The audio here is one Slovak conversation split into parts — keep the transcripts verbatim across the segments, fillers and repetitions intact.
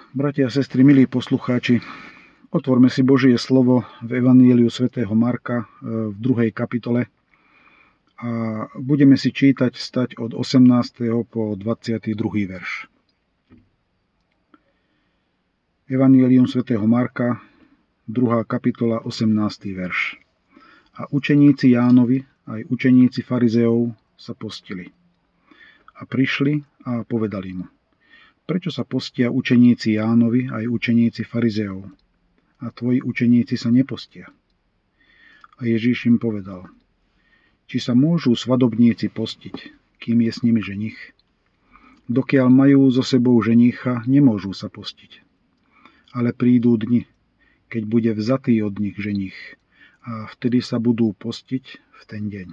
Bratia a sestry, milí poslucháči, otvorme si Božie slovo v Evanjeliu svätého Marka v druhej kapitole a budeme si čítať stať od osemnásteho po dvadsiaty druhý verš. Evanjelium svätého Marka, druhá kapitola, osemnásty verš. A učeníci Jánovi, aj učeníci farizeov sa postili. A prišli a povedali mu: Prečo sa postia učeníci Jánovi aj učeníci farizeov, a tvoji učeníci sa nepostia? A Ježíš im povedal: Či sa môžu svadobníci postiť, kým je s nimi ženich? Dokiaľ majú so sebou ženicha, nemôžu sa postiť. Ale prídu dni, keď bude vzatý od nich ženich, a vtedy sa budú postiť v ten deň.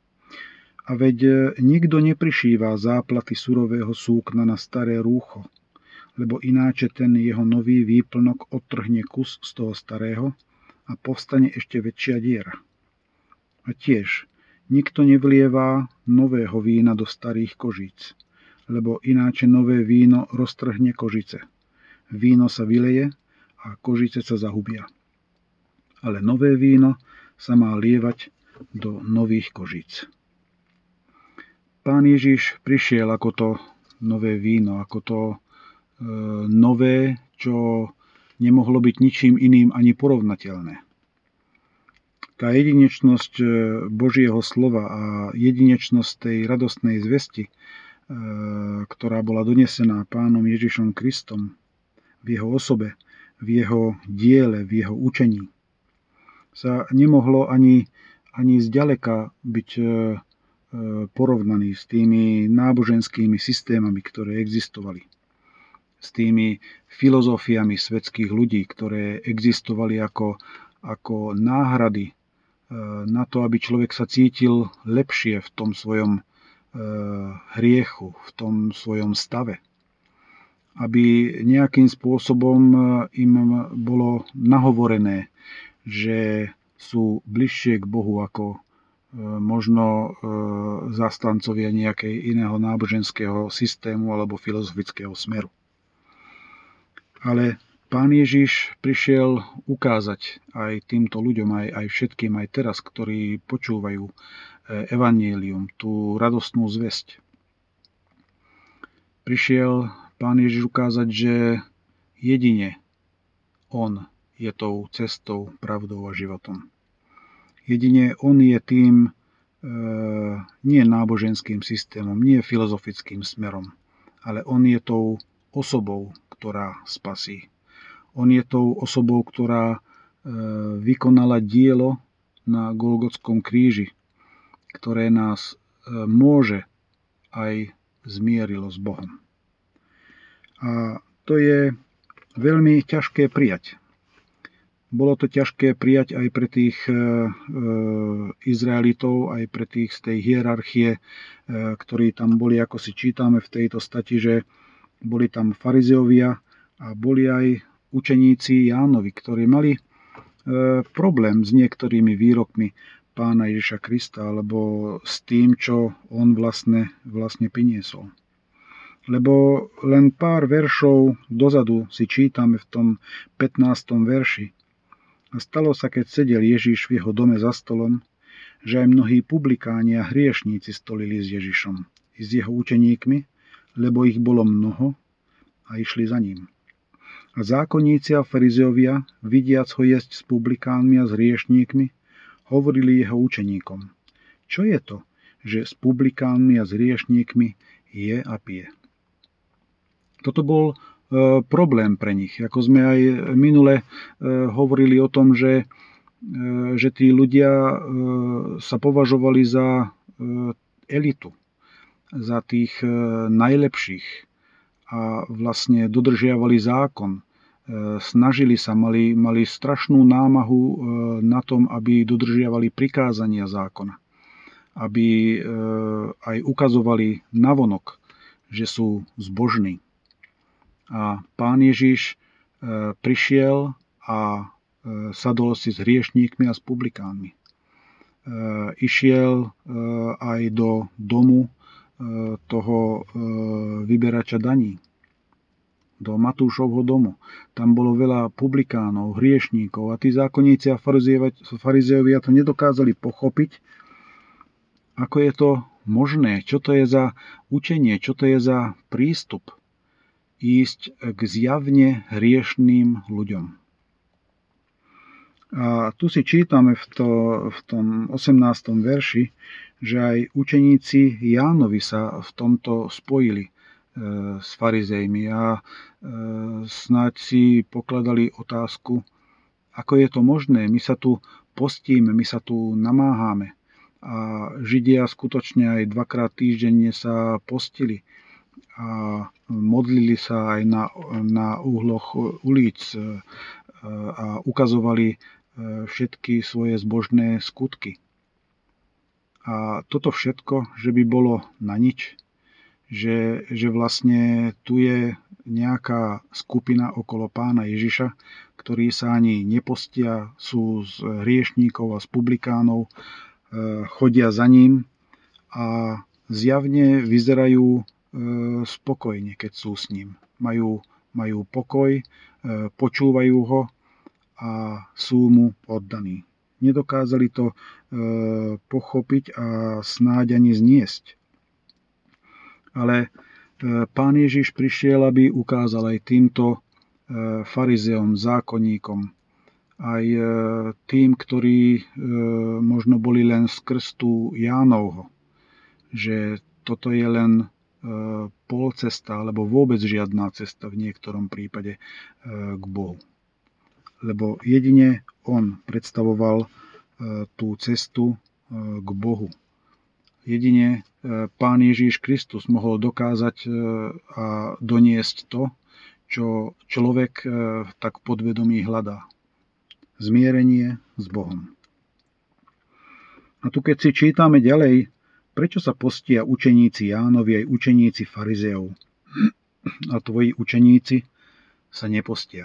A veď nikto neprišíva záplaty surového súkna na staré rúcho, lebo ináče ten jeho nový výplnok odtrhne kus z toho starého a povstane ešte väčšia diera. A tiež nikto nevlievá nového vína do starých kožíc, lebo ináče nové víno roztrhne kožice. Víno sa vyleje a kožice sa zahubia. Ale nové víno sa má lievať do nových kožíc. Pán Ježiš prišiel ako to nové víno, ako to e, nové, čo nemohlo byť ničím iným ani porovnateľné. Tá jedinečnosť Božieho slova a jedinečnosť tej radostnej zvesti, e, ktorá bola donesená Pánom Ježišom Kristom v jeho osobe, v jeho diele, v jeho učení, sa nemohlo ani, ani zďaleka byť e, porovnaný s tými náboženskými systémami, ktoré existovali. S tými filozofiami svetských ľudí, ktoré existovali ako, ako náhrady na to, aby človek sa cítil lepšie v tom svojom hriechu, v tom svojom stave. Aby nejakým spôsobom im bolo nahovorené, že sú bližšie k Bohu ako možno zástancovia nejakej iného náboženského systému alebo filozofického smeru. Ale Pán Ježiš prišiel ukázať aj týmto ľuďom, aj, aj všetkým, aj teraz, ktorí počúvajú evanjelium, tú radostnú zvesť. Prišiel Pán Ježiš ukázať, že jedine On je tou cestou, pravdou a životom. Jedine on je tým e, nie náboženským systémom, nie filozofickým smerom, ale on je tou osobou, ktorá spasí. On je tou osobou, ktorá e, vykonala dielo na Golgotskom kríži, ktoré nás e, môže aj zmierilo s Bohom. A to je veľmi ťažké prijať. Bolo to ťažké prijať aj pre tých e, Izraelitov, aj pre tých z tej hierarchie, e, ktorí tam boli, ako si čítame v tejto stati, že boli tam farizeovia a boli aj učeníci Jánovi, ktorí mali e, problém s niektorými výrokmi Pána Ježiša Krista, alebo s tým, čo on vlastne, vlastne priniesol. Lebo len pár veršov dozadu si čítame v tom pätnástom verši: A stalo sa, keď sedel Ježiš v jeho dome za stolom, že aj mnohí publikáni a hriešníci stolili s Ježišom i s jeho učeníkmi, lebo ich bolo mnoho a išli za ním. A zákonníci a farizeovia, vidiac ho jesť s publikánmi a s hriešníkmi, hovorili jeho učeníkom: Čo je to, že s publikánmi a s hriešníkmi je a pije? Toto bol problém pre nich. Ako sme aj minule hovorili o tom, že, že tí ľudia sa považovali za elitu, za tých najlepších a vlastne dodržiavali zákon. Snažili sa, mali, mali strašnú námahu na tom, aby dodržiavali prikázania zákona. Aby aj ukazovali navonok, že sú zbožní. A Pán Ježiš e, prišiel a e, sadol si s hriešníkmi a s publikánmi. E, išiel e, aj do domu e, toho e, vyberača daní. do Matúšovho domu. Tam bolo veľa publikánov, hriešníkov a tí zákonníci a farizeovia to nedokázali pochopiť, ako je to možné, čo to je za učenie, čo to je za prístup ísť k zjavne hriešným ľuďom. A tu si čítame v, to, v tom osemnástom verši, že aj učeníci Jánovi sa v tomto spojili e, s farizejmi a e, snáď si pokladali otázku, ako je to možné, my sa tu postíme, my sa tu namáhame. A Židia skutočne aj dvakrát týždenne sa postili a modlili sa aj na, na uhloch ulic a ukazovali všetky svoje zbožné skutky. A toto všetko, že by bolo na nič, že, že vlastne tu je nejaká skupina okolo pána Ježiša, ktorí sa ani nepostia, sú z hriešníkov a z publikánov, chodia za ním a zjavne vyzerajú spokojne, keď sú s ním. Majú, majú pokoj, počúvajú ho a sú mu oddaní. Nedokázali to pochopiť a snáď ani zniesť. Ale pán Ježiš prišiel, aby ukázal aj týmto farizeom, zákonníkom, aj tým, ktorí možno boli len z krstu Jánovho, že toto je len polcesta, alebo vôbec žiadna cesta v niektorom prípade k Bohu. Lebo jedine on predstavoval tú cestu k Bohu. Jedine Pán Ježiš Kristus mohol dokázať a doniesť to, čo človek tak podvedomí hľadá. Zmierenie s Bohom. A tu keď si čítame ďalej, prečo sa postia učeníci Jánovi aj učeníci farizeov a tvoji učeníci sa nepostia.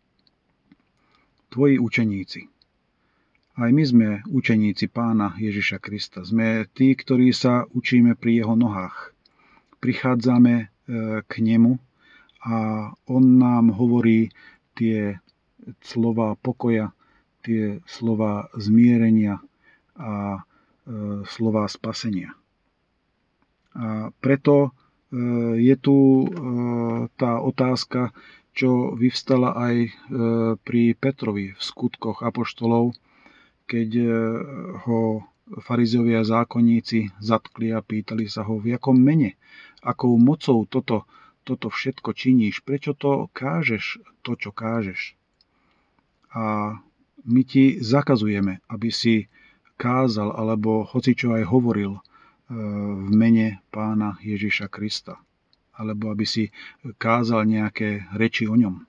Tvoji učeníci. Aj my sme učeníci Pána Ježiša Krista. Sme tí, ktorí sa učíme pri jeho nohách. Prichádzame k nemu a on nám hovorí tie slova pokoja, tie slova zmierenia a e, slova spasenia. A preto e, je tu e, tá otázka, čo vyvstala aj e, pri Petrovi v skutkoch apoštolov, keď e, ho farizeovia a zákonníci zatkli a pýtali sa ho, v jakom mene, akou mocou toto, toto všetko činíš, prečo to kážeš, to, čo kážeš. A my ti zakazujeme, aby si kázal alebo hocičo aj hovoril v mene Pána Ježiša Krista. Alebo aby si kázal nejaké reči o ňom.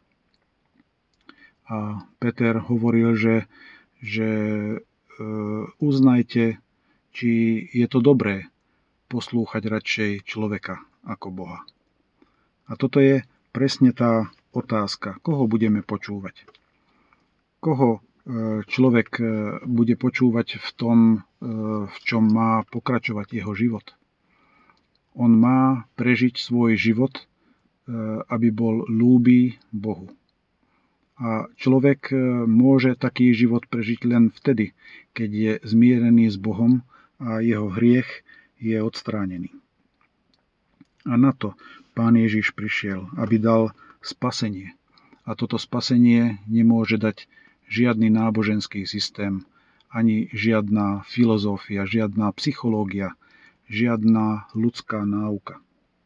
A Peter hovoril, že, že uznajte, či je to dobré poslúchať radšej človeka ako Boha. A toto je presne tá otázka, koho budeme počúvať. Koho človek bude počúvať v tom, v čom má pokračovať jeho život. On má prežiť svoj život, aby bol ľúbý Bohu. A človek môže taký život prežiť len vtedy, keď je zmierený s Bohom a jeho hriech je odstránený. A na to Pán Ježiš prišiel, aby dal spasenie. A toto spasenie nemôže dať žiadny náboženský systém, ani žiadna filozofia, žiadna psychológia, žiadna ľudská náuka.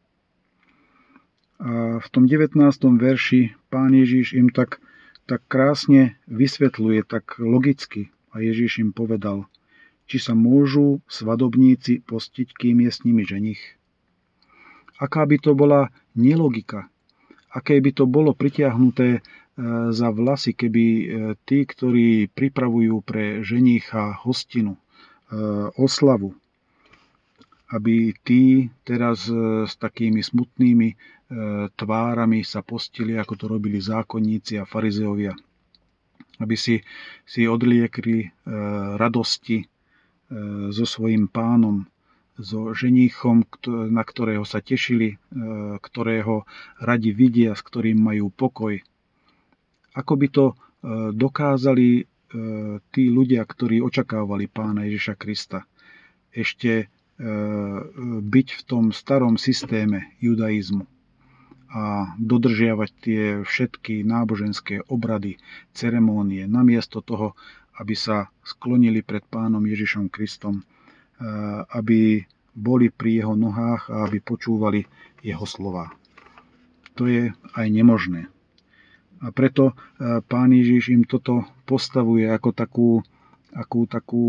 A v tom devätnástom verši Pán Ježiš im tak, tak krásne vysvetľuje, tak logicky, a Ježiš im povedal, či sa môžu svadobníci postiť, kým je s nimi ženich. Aká by to bola nelogika, aké by to bolo pritiahnuté za vlasy, keby tí, ktorí pripravujú pre ženicha hostinu, oslavu, aby tí teraz s takými smutnými tvárami sa postili, ako to robili zákonníci a farizeovia, aby si, si odliekli radosti so svojím pánom so ženíchom, na ktorého sa tešili, ktorého radi vidia, s ktorým majú pokoj. Ako by to dokázali tí ľudia, ktorí očakávali Pána Ježiša Krista, ešte byť v tom starom systéme judaizmu a dodržiavať tie všetky náboženské obrady, ceremónie, namiesto toho, aby sa sklonili pred Pánom Ježišom Kristom, aby boli pri jeho nohách a aby počúvali jeho slová. To je aj nemožné. A preto Pán Ježiš im toto postavuje ako takú, akú, takú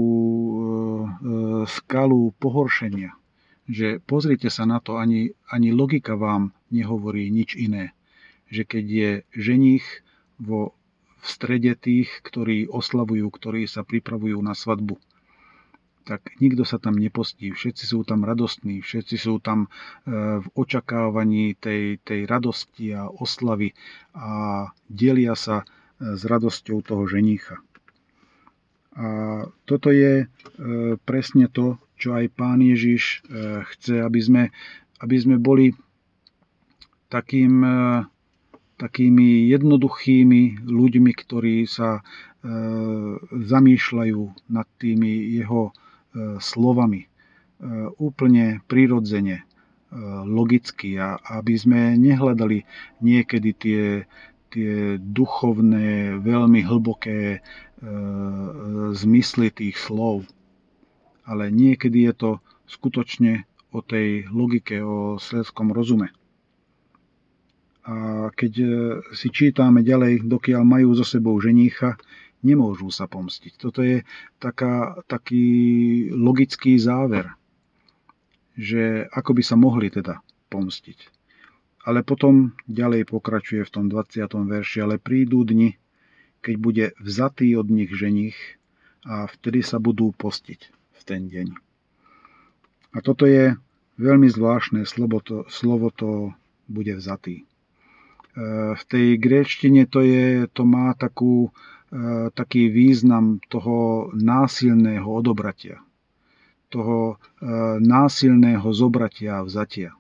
skalu pohoršenia. Že pozrite sa na to, ani, ani logika vám nehovorí nič iné. Že keď je ženích vo, v strede tých, ktorí oslavujú, ktorí sa pripravujú na svadbu, tak nikto sa tam nepostí. Všetci sú tam radostní, všetci sú tam v očakávaní tej, tej radosti a oslavy a delia sa s radosťou toho ženícha. A toto je presne to, čo aj Pán Ježiš chce, aby sme, aby sme boli takým, takými jednoduchými ľuďmi, ktorí sa zamýšľajú nad tými jeho slovami úplne prirodzene, logicky, a aby sme nehľadali niekedy tie, tie duchovné, veľmi hlboké zmysly tých slov. Ale niekedy je to skutočne o tej logike, o svetskom rozume. A keď si čítame ďalej, dokiaľ majú so sebou ženícha, nemôžu sa pomstiť. Toto je taká, taký logický záver, že ako by sa mohli teda pomstiť. Ale potom ďalej pokračuje v tom dvadsiatom verši, ale prídu dni, keď bude vzatý od nich ženích a vtedy sa budú postiť v ten deň. A toto je veľmi zvláštne slovo, to, slovo to bude vzatý. V tej gréčtine to, je, to má takú taký význam toho násilného odobratia, toho násilného zobratia a vzatia.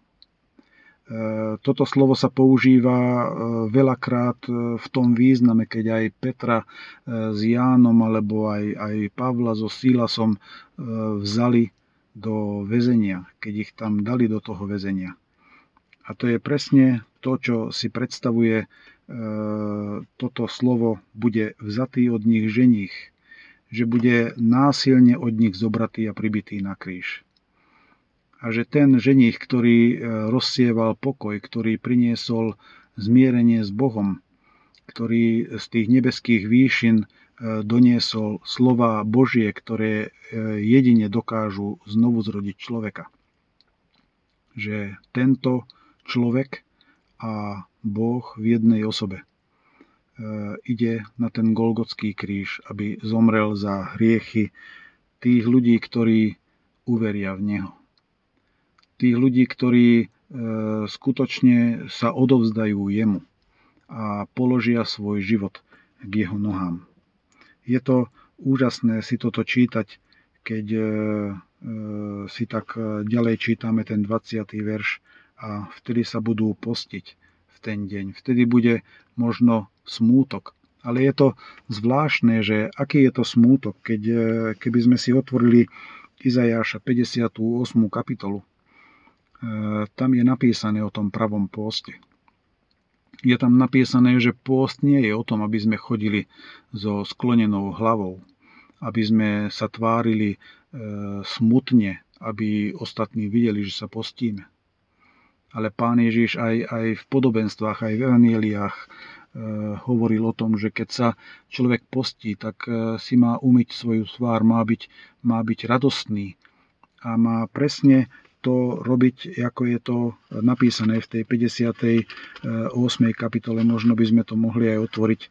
Toto slovo sa používa veľakrát v tom význame, keď aj Petra s Jánom alebo aj, aj Pavla so Silasom vzali do väzenia, keď ich tam dali do toho väzenia. A to je presne to, čo si predstavuje toto slovo bude vzatý od nich ženích, že bude násilne od nich zobratý a pribitý na kríž. A že ten ženích, ktorý rozsieval pokoj, ktorý priniesol zmierenie s Bohom, ktorý z tých nebeských výšin doniesol slová Božie, ktoré jedine dokážu znovu zrodiť človeka. Že tento človek a Boh v jednej osobe ide na ten Golgotský kríž, aby zomrel za hriechy tých ľudí, ktorí uveria v Neho. Tých ľudí, ktorí skutočne sa odovzdajú Jemu a položia svoj život k Jeho nohám. Je to úžasné si toto čítať, keď si tak ďalej čítame ten dvadsiaty verš, a vtedy sa budú postiť v ten deň. Vtedy bude možno smútok. Ale je to zvláštne, že aký je to smútok, keď, keby sme si otvorili Izajáša päťdesiatu ôsmu kapitolu. Tam je napísané o tom pravom pôste. Je tam napísané, že pôst nie je o tom, aby sme chodili so sklonenou hlavou, aby sme sa tvárili smutne, aby ostatní videli, že sa postíme. Ale Pán Ježiš aj, aj v podobenstvách, aj v evanjeliách e, hovoril o tom, že keď sa človek postí, tak e, si má umyť svoju tvár, má byť, má byť radostný a má presne to robiť, ako je to napísané v tej päťdesiatej ôsmej kapitole. Možno by sme to mohli aj otvoriť.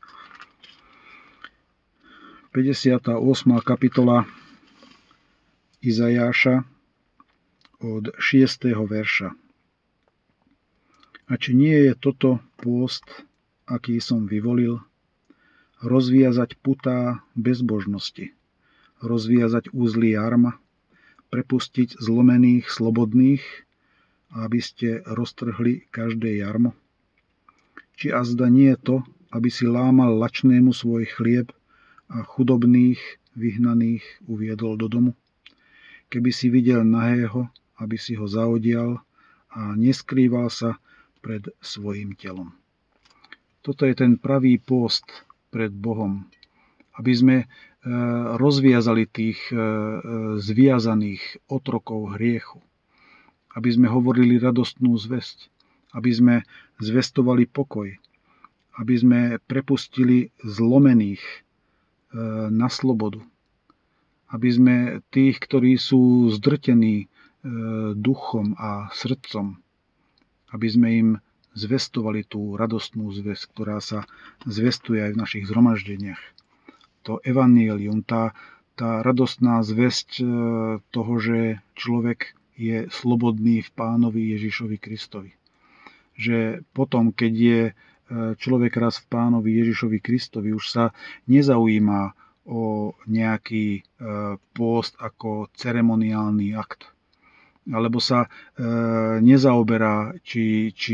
päťdesiata ôsma kapitola Izajáša od šiesteho verša. A či nie je toto pôst, aký som vyvolil? Rozviazať putá bezbožnosti, rozviazať úzly jarma, prepustiť zlomených, slobodných, aby ste roztrhli každé jarmo? Či azda nie je to, aby si lámal lačnému svoj chlieb a chudobných, vyhnaných uviedol do domu? Keby si videl nahého, aby si ho zaodial a neskrýval sa pred svojim telom. Toto je ten pravý pôst pred Bohom, aby sme rozviazali tých zviazaných otrokov hriechu, aby sme hovorili radostnú zvesť, aby sme zvestovali pokoj, aby sme prepustili zlomených na slobodu, aby sme tých, ktorí sú zdrtení duchom a srdcom, aby sme im zvestovali tú radostnú zvesť, ktorá sa zvestuje aj v našich zhromaždeniach. To evanjelium, tá, tá radostná zvesť toho, že človek je slobodný v Pánovi Ježišovi Kristovi. Že potom, keď je človek raz v Pánovi Ježišovi Kristovi, už sa nezaujíma o nejaký pôst ako ceremoniálny akt. Alebo sa e, nezaoberá, či, či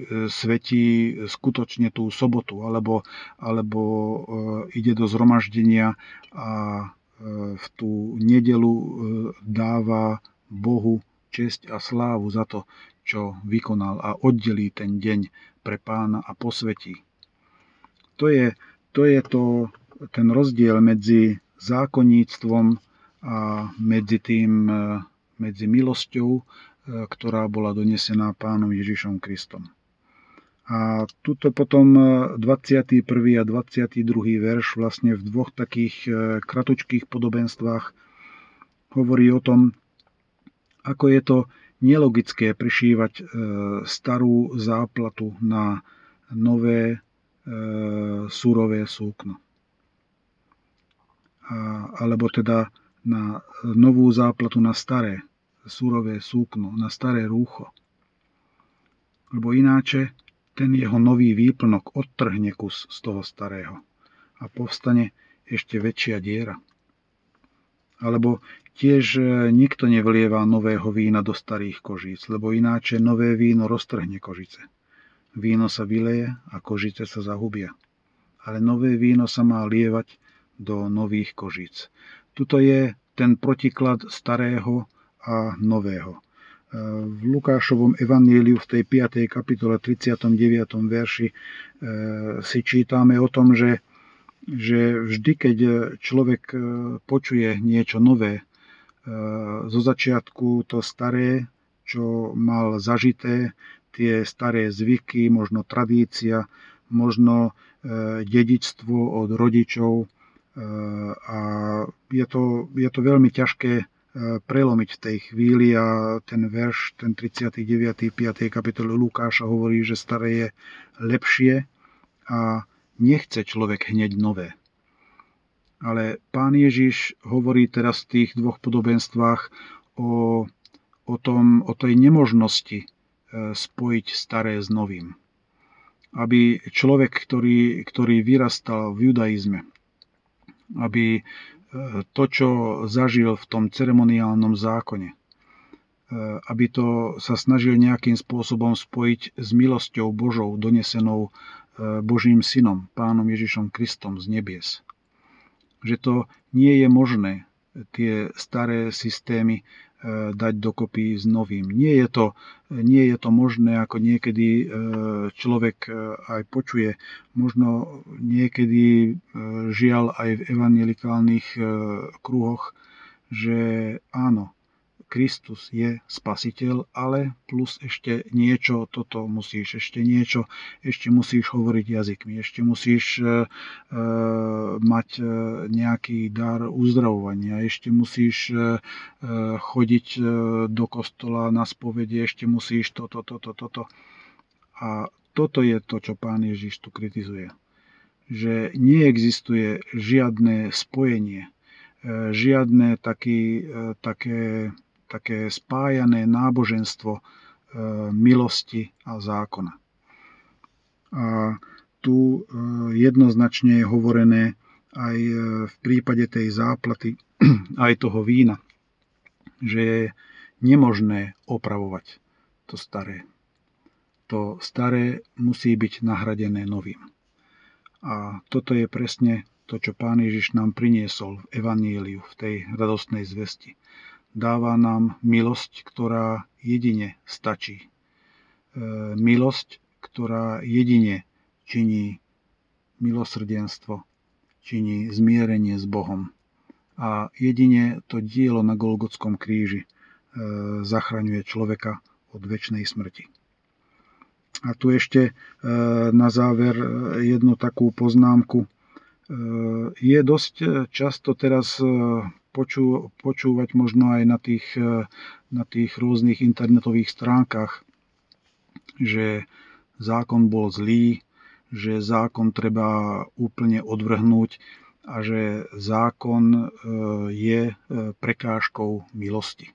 svetí skutočne tú sobotu, alebo, alebo e, ide do zhromaždenia a e, v tú nedelu e, dáva Bohu česť a slávu za to, čo vykonal a oddelí ten deň pre Pána a posvetí. To je, to je to, ten rozdiel medzi zákonníctvom a medzi tým medzi milosťou, ktorá bola donesená Pánom Ježišom Kristom. A tuto potom dvadsiaty prvý a dvadsiaty druhý verš vlastne v dvoch takých kratučkých podobenstvách hovorí o tom, ako je to nelogické prišívať starú záplatu na nové surové súkno. A, alebo teda na novú záplatu na staré surové súkno, na staré rúcho. Lebo ináče ten jeho nový výplnok odtrhne kus z toho starého a povstane ešte väčšia diera. Alebo tiež nikto nevlieva nového vína do starých kožíc, lebo ináče nové víno roztrhne kožice. Víno sa vyleje a kožice sa zahubia. Ale nové víno sa má lievať do nových kožíc. Tuto je ten protiklad starého a nového. V Lukášovom evanjeliu v tej piatej kapitole tridsiatom deviatom verši si čítame o tom, že, že vždy, keď človek počuje niečo nové, zo začiatku to staré, čo mal zažité, tie staré zvyky, možno tradícia, možno dedičstvo od rodičov, a je to, je to veľmi ťažké prelomiť v tej chvíli a ten verš, ten tridsiaty deviaty piatej kapitoly Lukáša hovorí, že staré je lepšie a nechce človek hneď nové. Ale Pán Ježiš hovorí teraz v tých dvoch podobenstvách o, o, tom, o tej nemožnosti spojiť staré s novým. Aby človek, ktorý, ktorý vyrastal v judaizme, aby to, čo zažil v tom ceremoniálnom zákone, aby to sa snažil nejakým spôsobom spojiť s milosťou Božou, donesenou Božím synom, Pánom Ježišom Kristom z nebies. Že to nie je možné tie staré systémy dať dokopy s novým. Nie je to, nie je to možné, ako niekedy človek aj počuje, možno niekedy žiaľ aj v evanjelikálnych kruhoch, že áno, Kristus je spasiteľ, ale plus ešte niečo, toto musíš, ešte niečo, ešte musíš hovoriť jazykmi, ešte musíš e, e, mať e, nejaký dar uzdravovania, ešte musíš e, chodiť e, do kostola na spovede, ešte musíš toto, toto, toto. A toto je to, čo Pán Ježiš tu kritizuje. Že neexistuje žiadne spojenie, e, žiadne taký, e, také také spájané náboženstvo e, milosti a zákona. A tu e, jednoznačne je hovorené aj v prípade tej záplaty, aj toho vína, že je nemožné opravovať to staré. To staré musí byť nahradené novým. A toto je presne to, čo Pán Ježiš nám priniesol v evanjeliu, v tej radostnej zvesti. Dáva nám milosť, ktorá jedine stačí. E, milosť, ktorá jedine činí milosrdenstvo, činí zmierenie s Bohom. A jedine to dielo na Golgotskom kríži e, zachraňuje človeka od večnej smrti. A tu ešte e, na záver jednu takú poznámku. E, je dosť často teraz počú, počúvať možno aj na tých, na tých rôznych internetových stránkach, že zákon bol zlý, že zákon treba úplne odvrhnúť a že zákon je prekážkou milosti.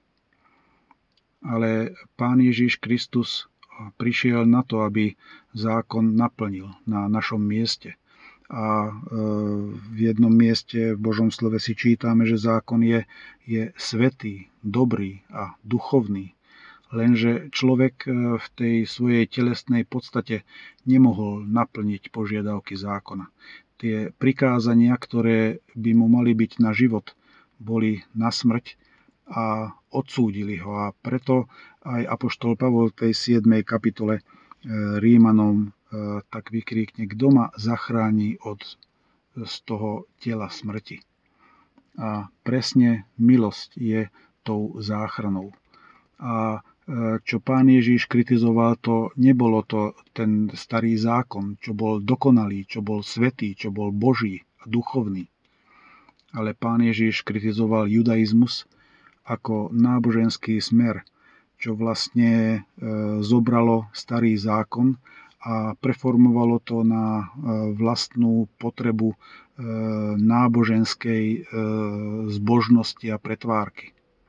Ale Pán Ježiš Kristus prišiel na to, aby zákon naplnil na našom mieste. A v jednom mieste v Božom slove si čítame, že zákon je, je svätý, dobrý a duchovný. Lenže človek v tej svojej telesnej podstate nemohol naplniť požiadavky zákona. Tie prikázania, ktoré by mu mali byť na život, boli na smrť a odsúdili ho. A preto aj apoštol Pavol v tej siedmej kapitole Rímanom tak vykríkne, kto ma zachráni od z toho tela smrti. A presne milosť je tou záchranou. A čo Pán Ježiš kritizoval, to nebolo to ten starý zákon, čo bol dokonalý, čo bol svätý, čo bol Boží a duchovný. Ale Pán Ježiš kritizoval judaizmus ako náboženský smer, čo vlastne zobralo starý zákon a preformovalo to na vlastnú potrebu náboženskej zbožnosti a pretvárky.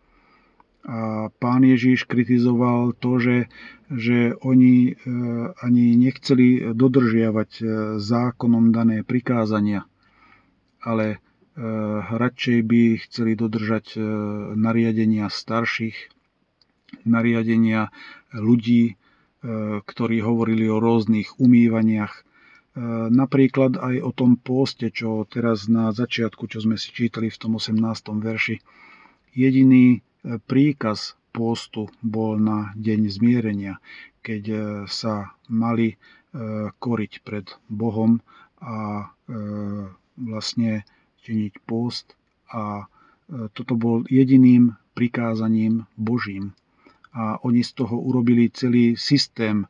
A Pán Ježiš kritizoval to, že, že oni ani nechceli dodržiavať zákonom dané prikázania, ale radšej by chceli dodržať nariadenia starších, nariadenia ľudí, ktorí hovorili o rôznych umývaniach. Napríklad aj o tom pôste, čo teraz na začiatku, čo sme si čítali v tom osemnástom verši. Jediný príkaz pôstu bol na deň zmierenia, keď sa mali koriť pred Bohom a vlastne činiť pôst. A toto bol jediným prikázaním Božím. A oni z toho urobili celý systém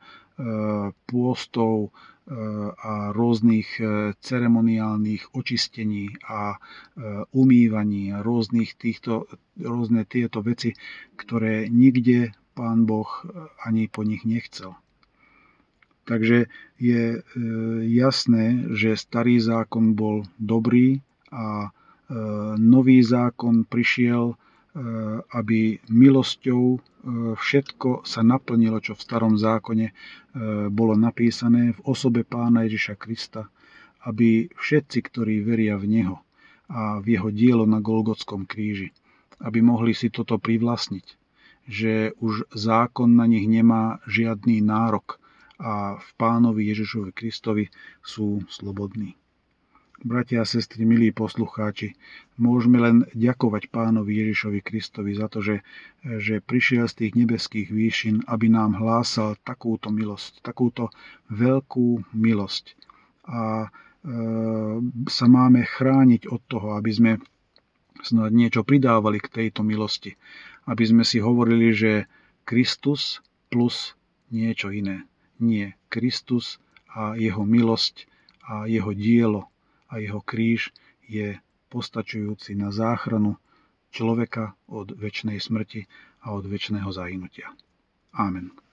pôstov a rôznych ceremoniálnych očistení a umývaní a rôznych týchto, rôzne tieto veci, ktoré nikde Pán Boh ani po nich nechcel. Takže je jasné, že starý zákon bol dobrý a nový zákon prišiel, aby milosťou všetko sa naplnilo, čo v starom zákone bolo napísané v osobe Pána Ježiša Krista, aby všetci, ktorí veria v Neho a v Jeho dielo na Golgotskom kríži, aby mohli si toto privlastniť, že už zákon na nich nemá žiadny nárok a v Pánovi Ježišovi Kristovi sú slobodní. Bratia a sestry, milí poslucháči, môžeme len ďakovať Pánovi Ježišovi Kristovi za to, že, že prišiel z tých nebeských výšin, aby nám hlásal takúto milosť, takúto veľkú milosť. A e, sa máme chrániť od toho, aby sme snad niečo pridávali k tejto milosti. Aby sme si hovorili, že Kristus plus niečo iné. Nie, Kristus a jeho milosť a jeho dielo a jeho kríž je postačujúci na záchranu človeka od večnej smrti a od večného zahynutia. Amen.